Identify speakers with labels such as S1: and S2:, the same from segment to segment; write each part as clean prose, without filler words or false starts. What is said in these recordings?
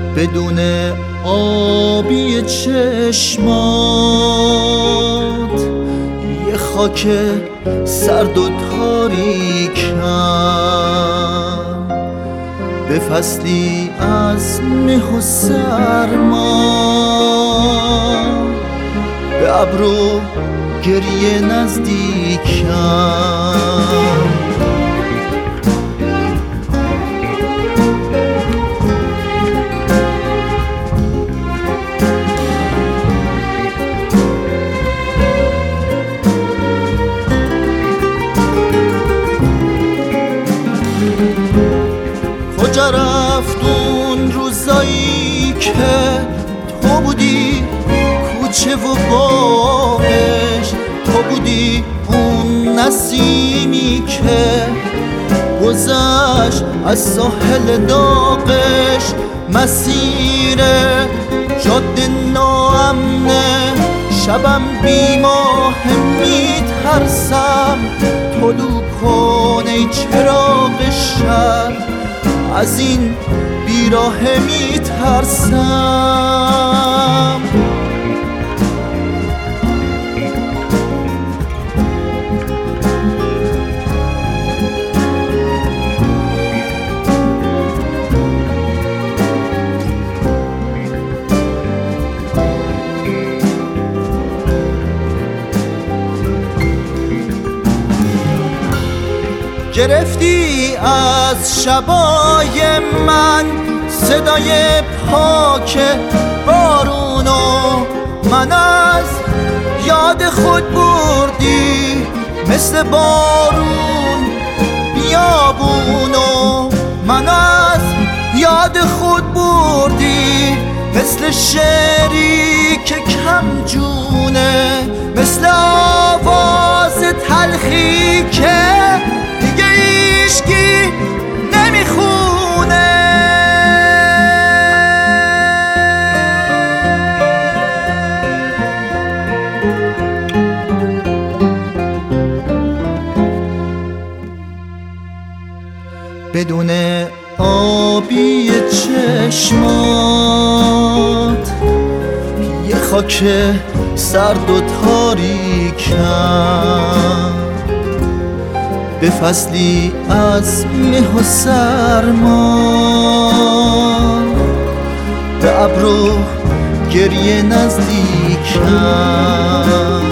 S1: بدون آبی چشمات، یه خاک سرد و تاریکم، به فصلی از مه و سرما، به ابرو گریه نزدیکم. کجا رفت اون روزایی که تو بودی کوچه و باغش، تو بودی اون نسیمی که گذشت از ساحل داغش. مسیر جاده ناامنه، شبم بی ماه میترسم، طلوع کن ای چراغ شب، از این بیراه میترسم. گرفتی از شبای من صدای پاک بارونو، من از یاد خود بردی مثل بارون بیابونو، من از یاد خود بردی مثل شعری که کم جونه، مثل آواز تلخی که دیگه هیچکی نمیخونه. بدون آبی چشمات، یه خاک سرد و تاریکم، به فصلی از مه و سرما، به ابرو گریه نزدیکم.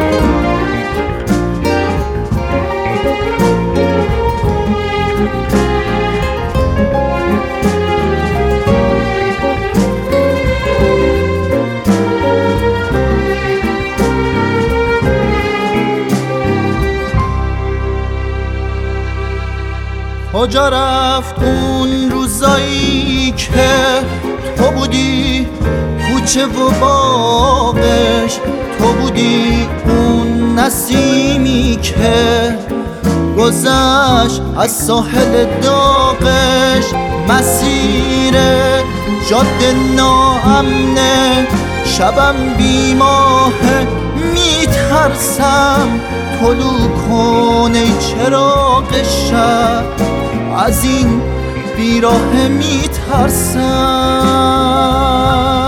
S1: کجا رفت اون روزایی که تو بودی کوچه و باغش، تو بودی اون نسیمی که گذشت از ساحل داغش. مسیر جاده ناامنه، شبم بی ماه میترسم، طلوع کن ای چراغ شب، از این بیراه میترسم.